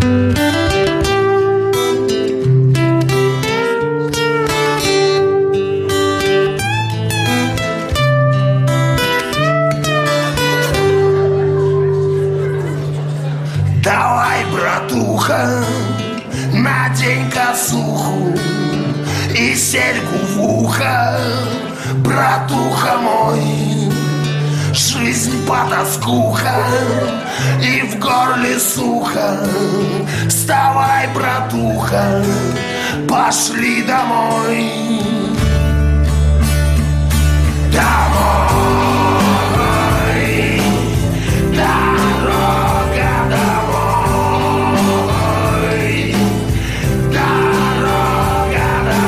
Давай, братуха, надень косуху и серьгу в ухо, братуха мой. Жизнь потаскуха и в горле сухо. Вставай, братуха, пошли домой. Домой. Дорога домой. Дорога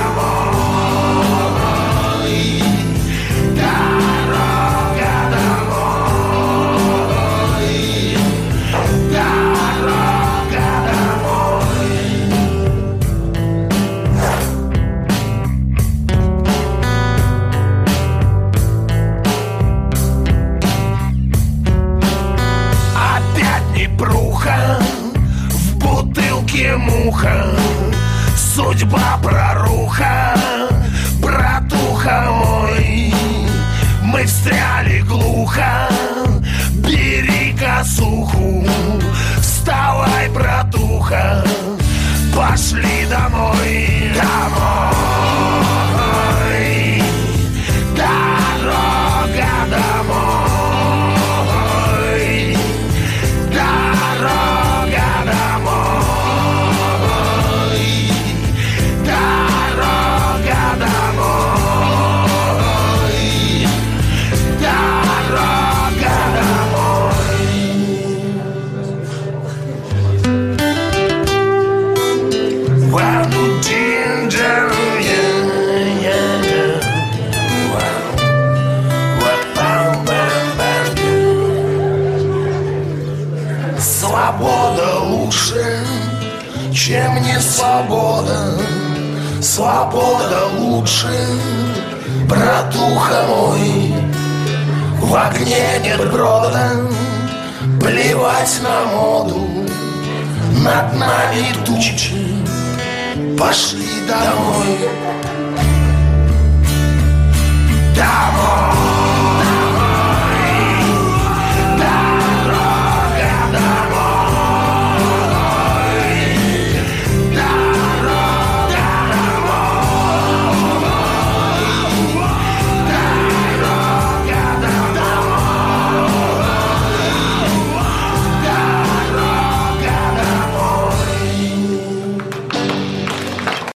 домой. Дорога домой. Дорога домой. Опять непруха, в бутылке муха, судьба проруха, братуха мой. Мы встряли глухо, бери косуху. Вставай, братуха, пошли домой. Домой. Дорога домой. Дорога домой. Дорога домой. Дорога домой. Well, ginger, yeah, yeah, yeah. Well, bam, bam, bam, yeah. Свобода лучше, чем не свобода. Свобода лучше, братуха мой. В огне нет брода, плевать на моду. Над нами тучи, пошли домой. Домой.